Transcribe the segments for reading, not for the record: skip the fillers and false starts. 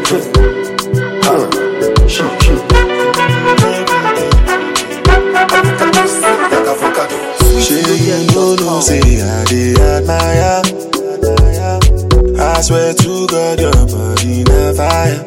No, say I dey admire. I swear to God, your body na fire.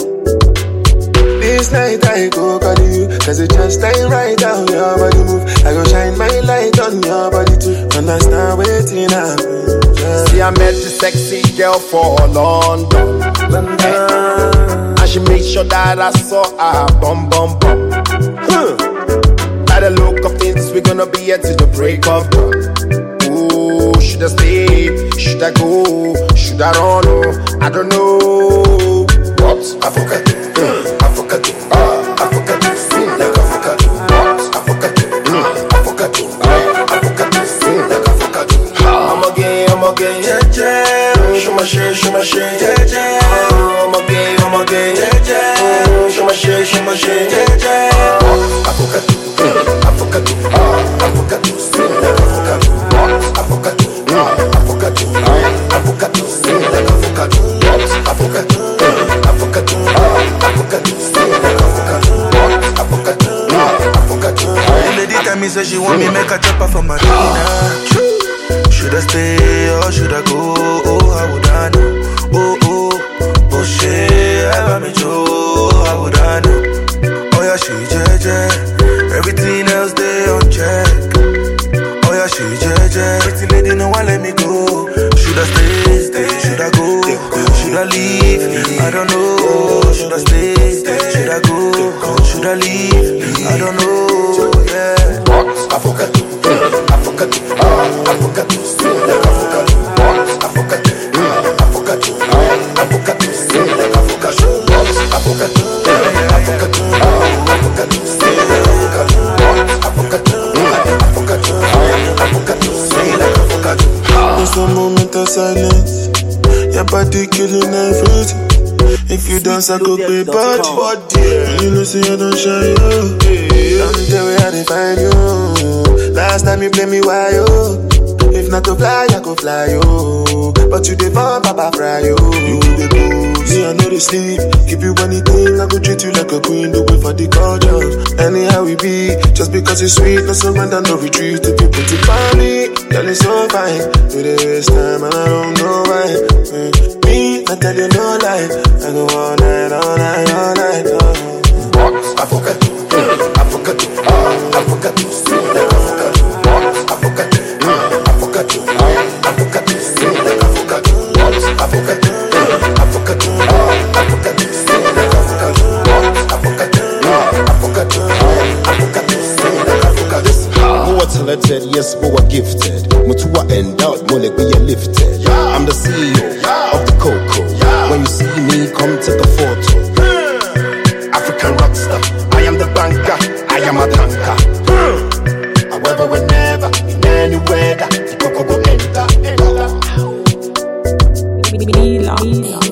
This night I go call you, cause it just ain't right how your body move. I go shine my light on your body too, and I start waiting up. See, I met the sexy girl for London. And she made sure that I saw her bum bum bum. By the look of things, we're gonna be here till the break of dawn. Ooh, should I stay? Should I go? Should I run? Oh, I don't know. What? Avocado, avocado, avocado, feel like avocado. What? Avocado, avocado, avocado, feel like avocado. I'm again, yeah, yeah. Show my shit, yeah, yeah. I'm again, yeah, yeah. Show my shit, yeah, yeah. Avocado. Avocado, avocado, feel like avocado. Avocado, avocado, avocado, feel like avocado. Avocado, avocado, avocado, feel like avocado. Avocado, avocado. The lady tell me say she want me make a chopper for my dinner. Should I stay or should I go? Oh, how would I know? Oh, shit, I me Joe, how would I know? Oh yeah, she jeje. Everything else they on check. Oh yeah, she jeje. Pretty lady no one let me go. Should I stay? Should I go? Should I leave? I don't know. Should I stay? Should I go? Should I leave? I don't know. Yeah. Avocado, avocado, avocado, feel like avocado. Avocado, avocado, avocado, feel like avocado. Avocado, avocado, avocado, feel like avocado. There's a moment of silence. Your body killing everything. If you dance, I go pay body. You know, say I don't shy you. I'm the way I define you. Last time you play me, why you? If not to fly, I go fly you. But you dey fun, Papa fry you. You the booze, me I know they sleep. Give you anything, I go treat you like a queen. Do it for the culture. Anyhow we be, just because it's sweet, no surrender, no retreat. If you put it by me, girl it's so fine. Do this time and I don't know why. Me, I tell you no lie. I go all night, all night, all night. What? Avocado, avocado, avocado, feel like avocado. What? Avocado, avocado, avocado, feel like avocado. What? Avocado, avocado, avocado, feel like avocado. What? Avocado, avocado, avocado, feel like avocado. More talented, yes, more gifted. Mutua endowed, more like we are lifted. I'm the CEO of the Coco. When you see me, come take a photo. African rockstar, I am the banker, I am a tanker. However, whenever, in any weather, the Coco go enter.